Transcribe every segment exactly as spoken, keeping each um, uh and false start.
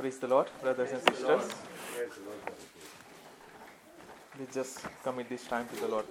Praise the Lord, brothers and sisters. We just commit this time to the Lord.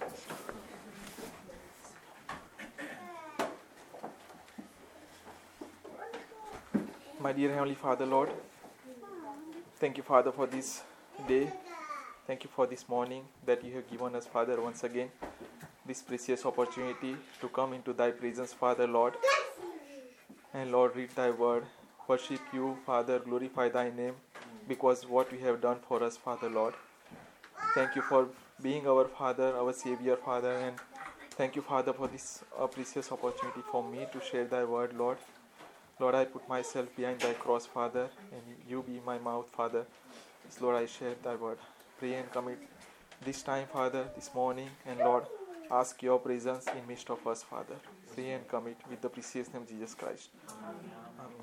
My dear Heavenly Father, Lord, thank you, Father, for this day. Thank you for this morning that you have given us, Father, once again, this precious opportunity to come into thy presence, Father, Lord. And Lord, read thy word, worship you, Father, glorify thy name, because what you have done for us, Father, Lord. Thank you for being our Father, our Savior, Father, and thank you, Father, for this uh, precious opportunity for me to share thy word, Lord. Lord, I put myself behind thy cross, Father, and you be my mouth, Father. Yes, Lord, I share thy word. Pray and commit this time, Father, this morning, and Lord, ask your presence in midst of us, Father. Pray and commit with the precious name of Jesus Christ. Amen.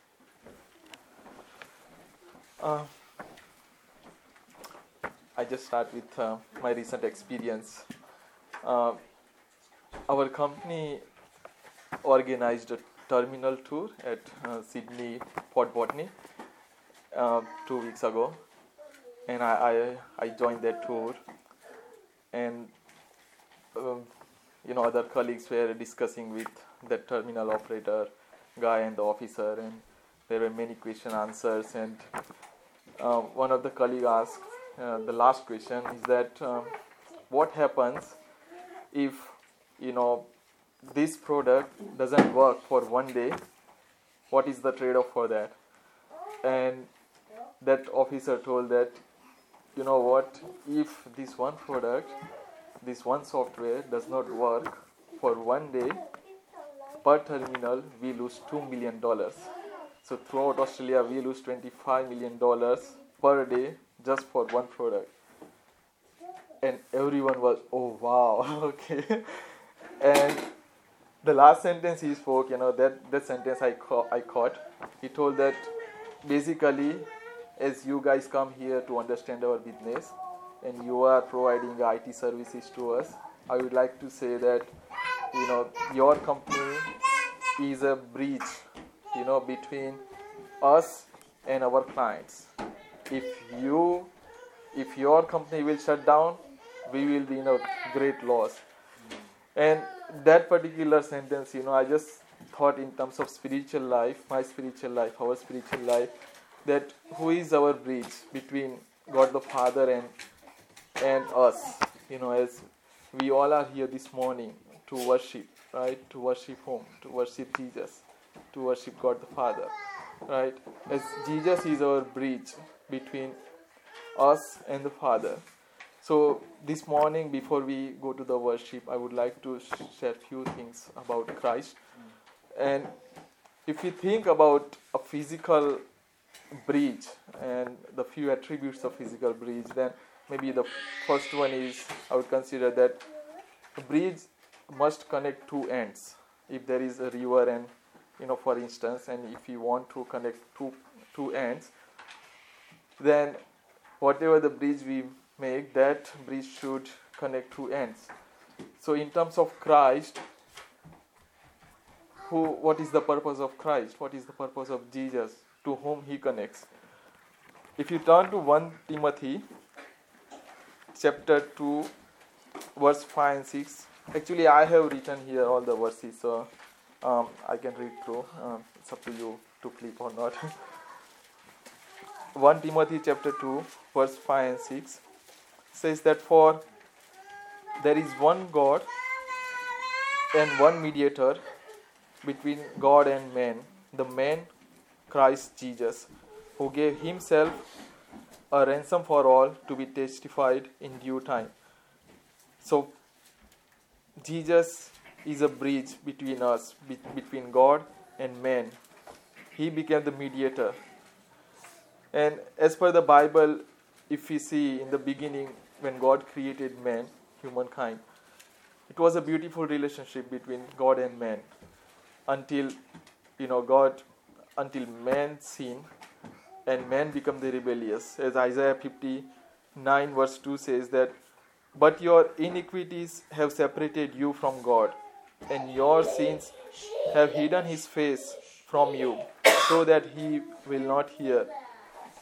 Uh, I just start with uh, my recent experience. Uh, our company organized a terminal tour at uh, Sydney Port Botany uh, two weeks ago, and I, I, I joined that tour, and um, you know other colleagues were discussing with the terminal operator guy and the officer, and there were many question answers, and uh, one of the colleagues asked uh, the last question is that um, what happens if you know this product doesn't work for one day? What is the trade-off for that? And that officer told that, you know what, if this one product, this one software does not work for one day, per terminal we lose two million dollars. So throughout Australia we lose twenty-five million dollars per day just for one product. And everyone was, oh wow, okay. And the last sentence he spoke, you know, that, that sentence I, ca- I caught. He told that basically, as you guys come here to understand our business and you are providing I T services to us, I would like to say that, you know, your company is a bridge, you know, between us and our clients. If you, if your company will shut down, we will be in a great loss. And that particular sentence, you know, I just thought in terms of spiritual life, my spiritual life, our spiritual life, that who is our bridge between God the Father and and us, you know, as we all are here this morning to worship, right? To worship whom? To worship Jesus, to worship God the Father, right? As Jesus is our bridge between us and the Father. So this morning, before we go to the worship, I would like to share a few things about Christ. And if we think about a physical bridge and the few attributes of physical bridge, then maybe the first one is, I would consider that a bridge must connect two ends. If there is a river and, you know, for instance, and if you want to connect two, two ends, then whatever the bridge we make, that bridge should connect two ends. So in terms of Christ, who, what is the purpose of Christ? What is the purpose of Jesus? To whom he connects? If you turn to First Timothy chapter two, verse five and six. Actually, I have written here all the verses, so um, I can read through. Um, it's up to you to flip or not. First Timothy chapter two, verse five and six says that, for there is one God and one mediator between God and man, the man Christ Jesus, who gave himself a ransom for all to be testified in due time. So Jesus is a bridge between us, be- between God and man. He became the mediator. And as per the Bible, if we see in the beginning, when God created man, humankind, it was a beautiful relationship between God and man until, you know, God, until man sinned and man became the rebellious. As Isaiah fifty-nine verse two says that, but your iniquities have separated you from God, and your sins have hidden his face from you, so that he will not hear.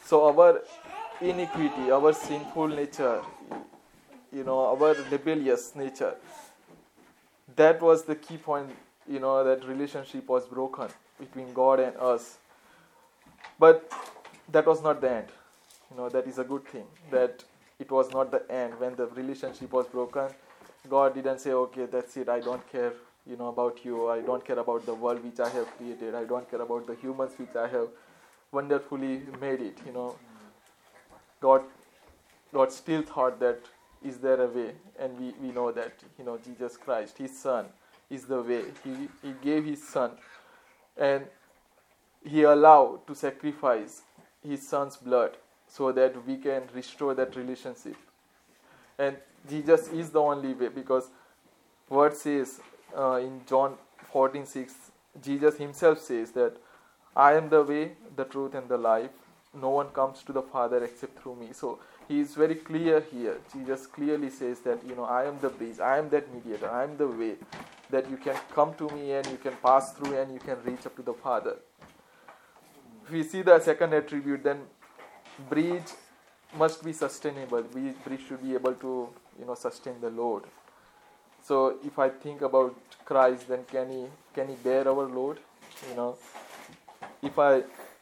So our iniquity, our sinful nature, you know, our rebellious nature, that was the key point, you know, that relationship was broken between God and us. But that was not the end. You know, that is a good thing, that it was not the end. When the relationship was broken, God didn't say, okay, that's it, I don't care, you know, about you, I don't care about the world which I have created, I don't care about the humans which I have wonderfully made it, you know. God God still thought that, is there a way? And we, we know that, you know, Jesus Christ, His Son, is the way. He, he gave His Son, and He allowed to sacrifice His Son's blood so that we can restore that relationship. And Jesus is the only way, because word says uh, in John fourteen six, Jesus Himself says that, I am the way, the truth, and the life. No one comes to the Father except through me. So He is very clear here. Jesus clearly says that, you know, I am the bridge, I am that mediator, I am the way, that you can come to me and you can pass through and you can reach up to the Father. If we see the second attribute, then bridge must be sustainable. We bridge should be able to, you know, sustain the load. So if I think about Christ, then can he can he bear our load? You know, if I,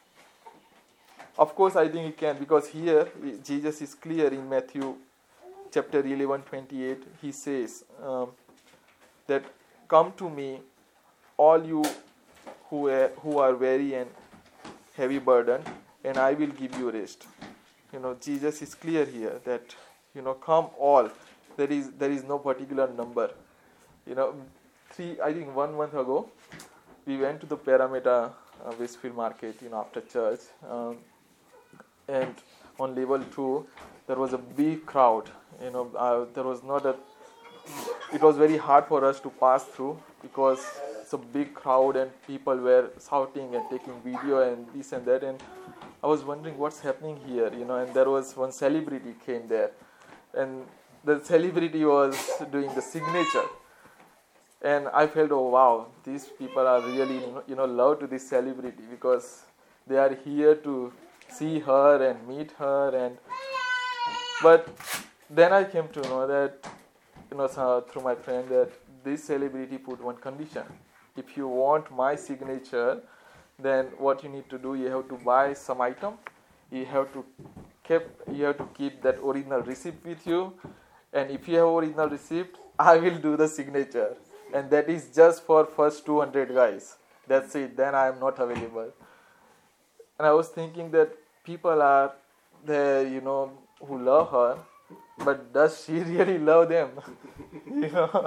of course I think he can, because here Jesus is clear in Matthew chapter eleven twenty-eight. He says um, that, come to me, all you who are, who are weary and heavy burden, and I will give you rest. You know, Jesus is clear here that, you know, come all. There is there is no particular number. You know, three I think one month ago, we went to the Parameta uh, Westfield Market, you know, after church, um, and on level two there was a big crowd. You know, uh, there was not a. It was very hard for us to pass through because it's a big crowd and people were shouting and taking video and this and that, and I was wondering what's happening here, you know, and there was one celebrity came there, and the celebrity was doing the signature, and I felt, oh wow, these people are really, you know, love to this celebrity, because they are here to see her and meet her. And but then I came to know that, you know, through my friend, that this celebrity put one condition: if you want my signature, then what you need to do, you have to buy some item, you have to keep you have to keep that original receipt with you, and if you have original receipt, I will do the signature, and that is just for first two hundred guys. That's it. Then I am not available. And I was thinking that people are there, you know, who love her, but does she really love them? You know,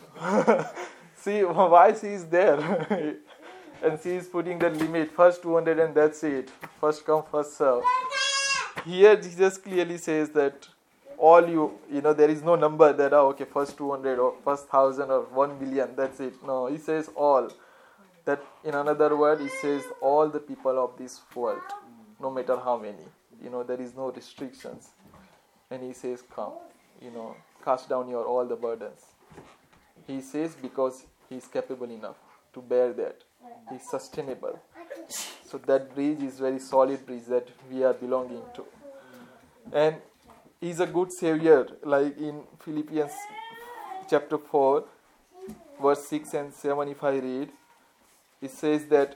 see why she is there. And she is putting the limit, first two hundred and that's it. First come, first serve. Here Jesus clearly says that all you, you know, there is no number that, oh, okay, first two hundred or first one thousand or one million, that's it. No, He says all. That in another word, He says all the people of this world, no matter how many. You know, there is no restrictions. And He says, come, you know, cast down your all the burdens. He says because He is capable enough to bear that. He is sustainable. So that bridge is very solid bridge that we are belonging to. And He is a good Savior. Like in Philippians chapter four, verse six and seven, if I read, it says that,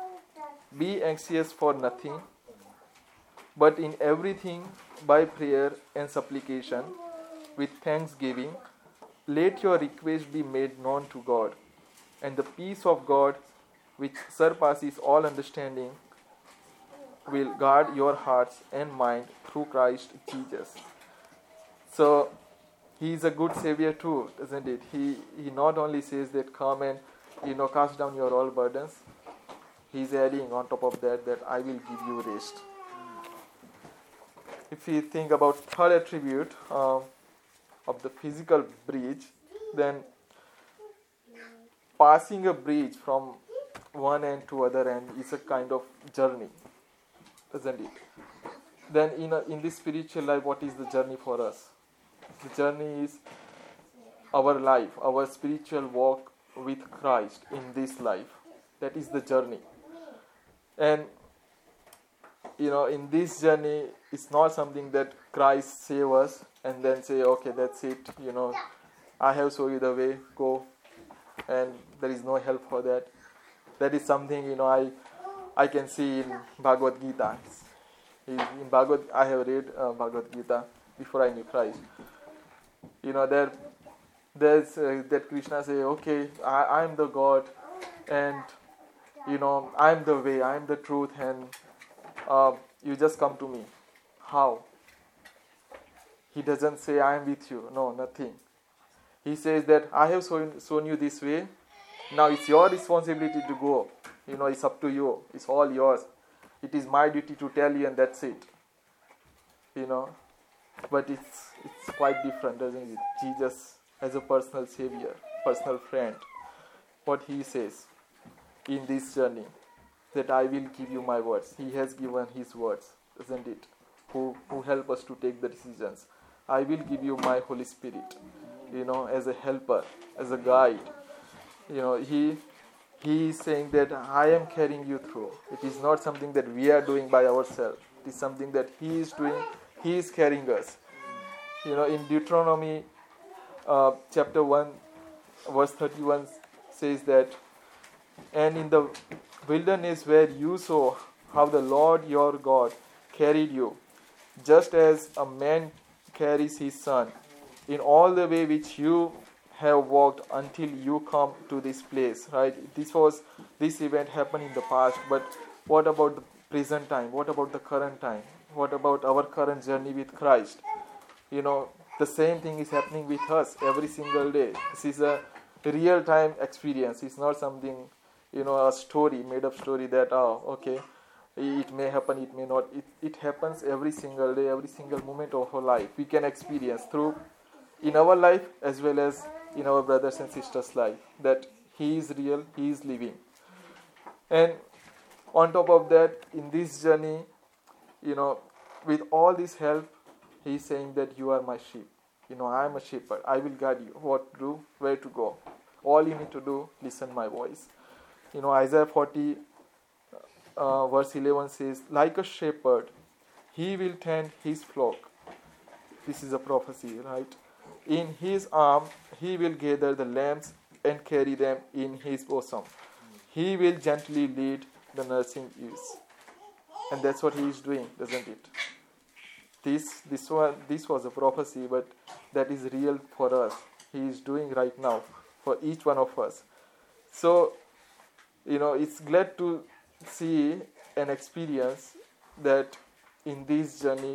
be anxious for nothing, but in everything by prayer and supplication, with thanksgiving, let your requests be made known to God, and the peace of God, which surpasses all understanding, will guard your hearts and mind through Christ Jesus. So He is a good Savior too, isn't it? He He not only says that come and, you know, cast down your all burdens. He is adding on top of that that I will give you rest. If we think about third attribute uh, of the physical bridge, then passing a bridge from one end to other end is a kind of journey, isn't it? Then in a, in this spiritual life, what is the journey for us? The journey is our life, our spiritual walk with Christ in this life. That is the journey. And you know, in this journey, it's not something that Christ save us and then say, okay, that's it, you know, I have shown you the way, go, and there is no help for that. That is something, you know, I I can see in Bhagavad Gita. In Bhagavad, I have read uh, Bhagavad Gita before I knew Christ. You know, there, there's uh, that Krishna say, okay, I am the God, and you know, I am the way, I am the truth, and uh, you just come to me. How? He doesn't say, I am with you. No, nothing. He says that I have shown, shown you this way. Now it's your responsibility to go. You know, it's up to you. It's all yours. It is my duty to tell you, and that's it. You know, but it's it's quite different, doesn't it? Jesus as a personal savior, personal friend. What he says in this journey, that I will give you my words. He has given his words, isn't it? Who who help us to take the decisions. I will give you my Holy Spirit, you know, as a helper, as a guide. You know, he he is saying that I am carrying you through. It is not something that we are doing by ourselves. It is something that he is doing. He is carrying us. You know, in Deuteronomy uh, chapter one, verse thirty-one says that, and in the wilderness where you saw how the Lord your God carried you, just as a man carries his son, in all the way which you have walked until you come to this place, right? This was, this event happened in the past, but what about the present time? What about the current time? What about our current journey with Christ? You know, the same thing is happening with us every single day. This is a real-time experience. It's not something, you know, a story, made-up story that, oh, okay, it may happen, it may not. It, it happens every single day, every single moment of our life. We can experience through, in our life as well as in our brothers and sisters' life, that he is real, he is living. And on top of that, in this journey, you know, with all this help, he is saying that you are my sheep. You know, I am a shepherd. I will guide you what to do, where to go. All you need to do, listen my voice. You know, Isaiah forty, uh, verse eleven says, like a shepherd, he will tend his flock. This is a prophecy, right? In his arm, he will gather the lambs and carry them in his bosom. He will gently lead the nursing ewes. And that's what he is doing, doesn't it? This, this, one, this was a prophecy, but that is real for us. He is doing right now for each one of us. So, you know, it's glad to see and experience that in this journey,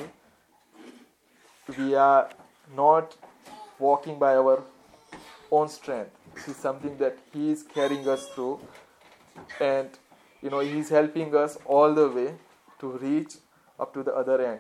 we are not walking by our own strength. It is something that he is carrying us through, and you know, he is helping us all the way to reach up to the other end.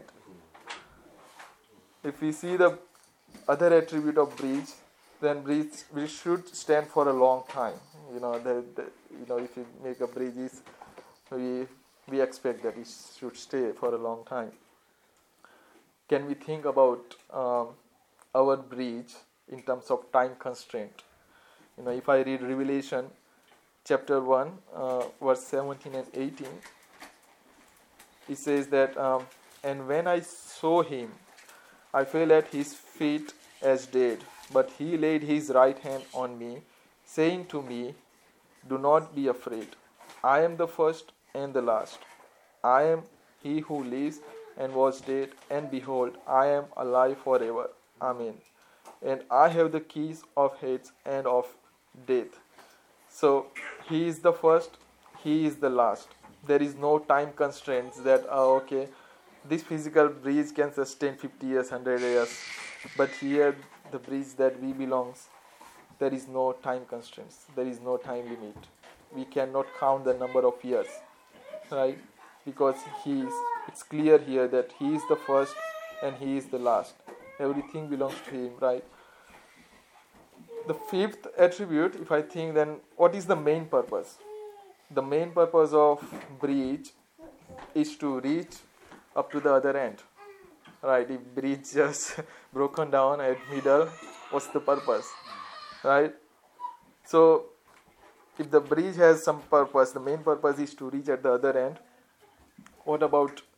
If we see the other attribute of bridge, then bridge, bridge should stand for a long time. You know, the, the, you know, if you make a bridge, we we expect that it should stay for a long time. Can we think about um, our bridge in terms of time constraint? You know, if I read Revelation chapter one, uh, verse seventeen and eighteen, it says that, um, and when I saw him, I fell at his feet as dead, but he laid his right hand on me, saying to me, do not be afraid. I am the first and the last. I am he who lives and was dead, and behold, I am alive forever. Amen. And I have the keys of Hades and of death. So, he is the first, he is the last. There is no time constraints that, oh, okay, this physical bridge can sustain fifty years, one hundred years. But here, the bridge that we belongs, there is no time constraints. There is no time limit. We cannot count the number of years, right? Because he is, it's clear here that he is the first and he is the last. Everything belongs to him, right? The fifth attribute, if I think, then what is the main purpose? The main purpose of bridge is to reach up to the other end, right? If bridge just broken down at middle, what's the purpose, right? So, if the bridge has some purpose, the main purpose is to reach at the other end. What about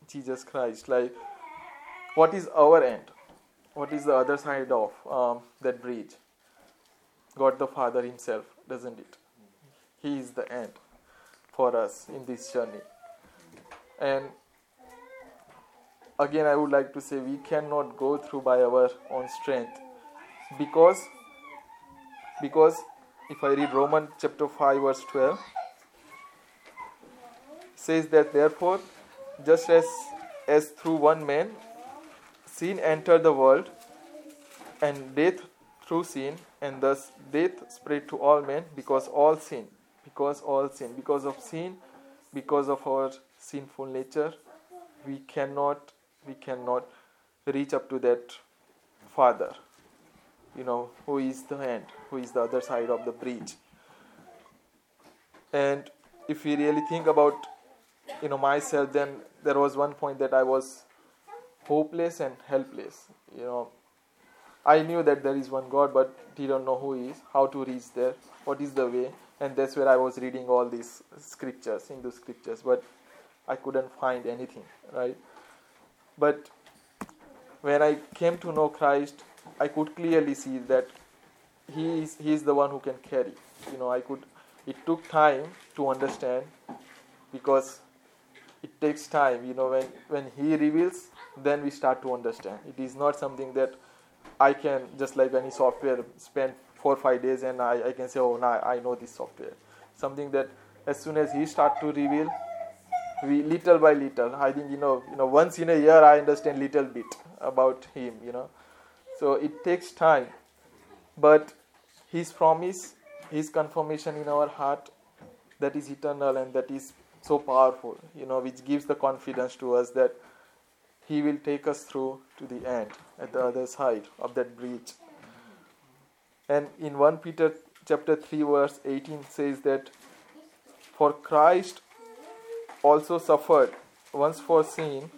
Jesus Christ. Like, what is our end? What is the other side of um, that bridge? God the Father himself, doesn't it? He is the end for us in this journey. And again, I would like to say we cannot go through by our own strength, because because if I read Romans chapter five verse twelve, says that therefore, just as as through one man sin entered the world, and death through sin, and thus death spread to all men, because all sin, because all sin, because of sin, because of our sinful nature, we cannot we cannot reach up to that Father, you know, who is the end, who is the other side of the bridge. And if we really think about, you know, myself, then there was one point that I was hopeless and helpless. You know, I knew that there is one God, but didn't know who He is, how to reach there, what is the way. And that's where I was reading all these scriptures, Hindu scriptures, but I couldn't find anything, right? But when I came to know Christ, I could clearly see that He is He is the one who can carry. You know, I could. It took time to understand, because it takes time. You know, when when He reveals, then we start to understand. It is not something that I can, just like any software, spend four or five days and I, I can say, oh, now I know this software. Something that as soon as He start to reveal, we little by little, I think, you know, you know, once in a year I understand little bit about Him, you know. So it takes time, but His promise, His confirmation in our heart, that is eternal and that is so powerful, you know, which gives the confidence to us that He will take us through to the end, at the other side of that bridge. And in First Peter chapter three verse eighteen says that, for Christ also suffered once for sin,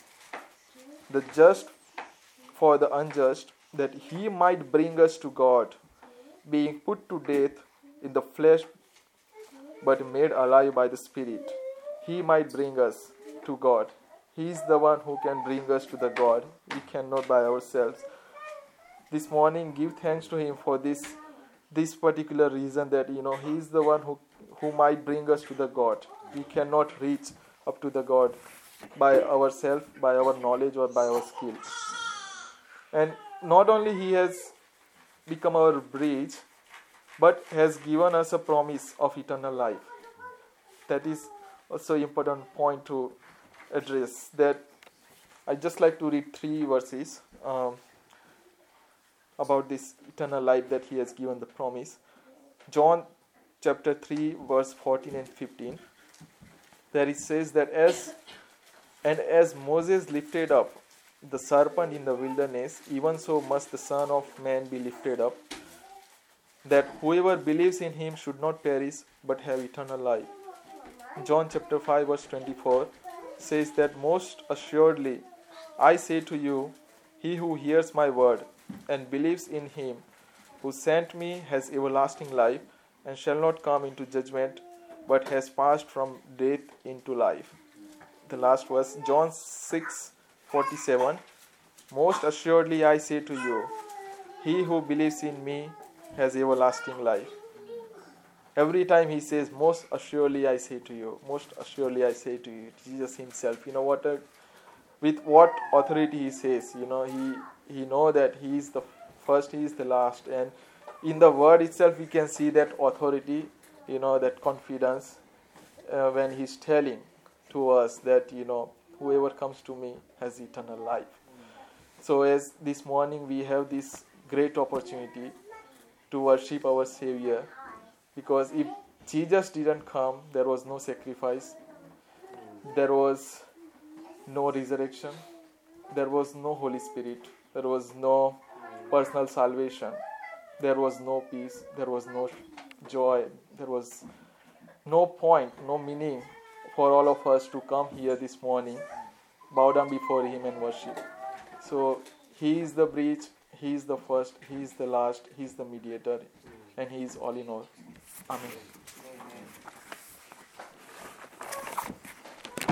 the just for the unjust, that He might bring us to God, being put to death in the flesh, but made alive by the Spirit. He might bring us to God. He is the one who can bring us to the God. We cannot by ourselves. This morning, give thanks to Him for this this particular reason, that, you know, He is the one who, who might bring us to the God. We cannot reach up to the God by ourselves, by our knowledge or by our skill. And not only He has become our bridge, but has given us a promise of eternal life. That is also an important point to address. That I just like to read three verses um, about this eternal life that He has given the promise. John chapter three verse fourteen and fifteen. There it says that as and as Moses lifted up the serpent in the wilderness, even so must the Son of Man be lifted up, that whoever believes in Him should not perish but have eternal life. John chapter five verse twenty-four says that, most assuredly I say to you, he who hears my word and believes in Him who sent me has everlasting life, and shall not come into judgment, but has passed from death into life. The last verse, John six forty-seven, most assuredly I say to you, he who believes in me has everlasting life. Every time He says, most assuredly I say to you, most assuredly I say to you, Jesus Himself, you know what, a, with what authority He says, you know, He He know that He is the first, He is the last, and in the word itself we can see that authority, you know, that confidence uh, when He's telling to us that, you know, whoever comes to me has eternal life. So as this morning we have this great opportunity to worship our Savior, because if Jesus didn't come, there was no sacrifice, there was no resurrection, there was no Holy Spirit, there was no personal salvation, there was no peace, there was no joy, there was no point, no meaning for all of us to come here this morning, bow down before Him and worship. So He is the bridge, He is the first, He is the last, He is the mediator, and He is all in all. Amen.